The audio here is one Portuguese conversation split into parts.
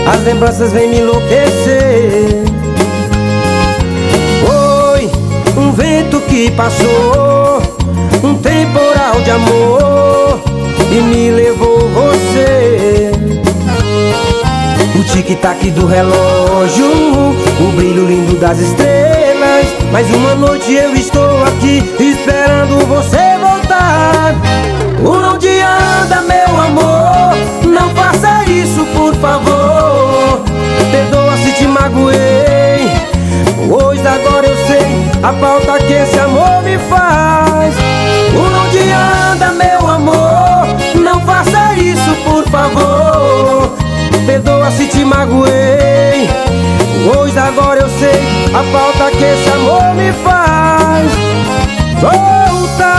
as lembranças vêm me enlouquecer. Foi um vento que passou, um temporal de amor, e me levou você. O tic-tac do relógio, o brilho lindo das estrelas. Mais uma noite eu estou aqui esperando você voltar. Por onde anda, meu amor? Não faça isso, por favor. Perdoa se te magoei, pois agora eu sei a falta que esse amor me faz. Por onde anda, meu amor? Não faça isso, por favor. Perdoa se te magoei, pois agora eu sei a falta que esse amor me faz. Volta,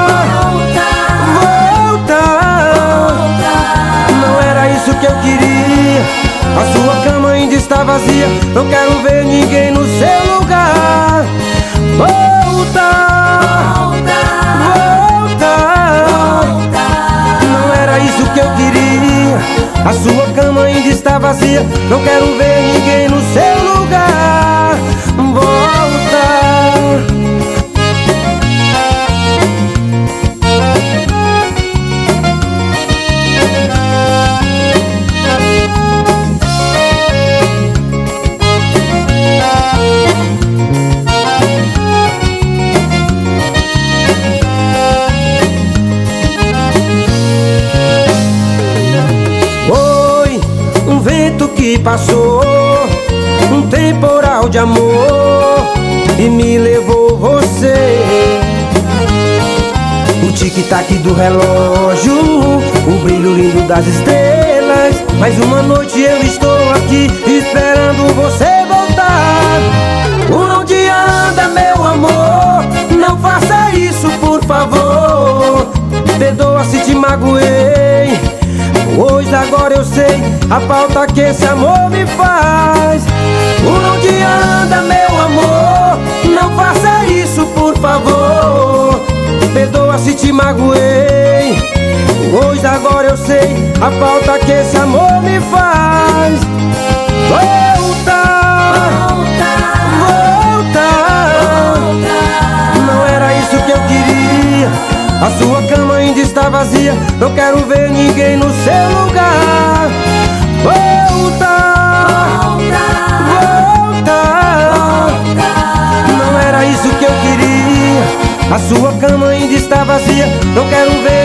volta, não era isso que eu queria. A sua cama ainda está vazia, não quero ver ninguém no seu lugar. Volta, volta, não era isso que eu queria. A sua cama ainda está vazia, não quero ver ninguém no seu lugar. Volta. Que passou, um temporal de amor, e me levou você. O tic-tac do relógio, o brilho lindo das estrelas. Mais uma noite eu estou aqui esperando você voltar. Por onde anda, meu amor? Não faça isso, por favor. Perdoa se te magoei, pois agora eu sei a falta que esse amor me faz. Por onde anda, meu amor? Não faça isso, por favor. Perdoa se te magoei, pois agora eu sei a falta que esse amor me faz. Volta, volta, não era isso que eu queria. A sua cama ainda está vazia, não quero ver ninguém no seu lugar. Volta, volta, não era isso que eu queria. A sua cama ainda está vazia, não quero ver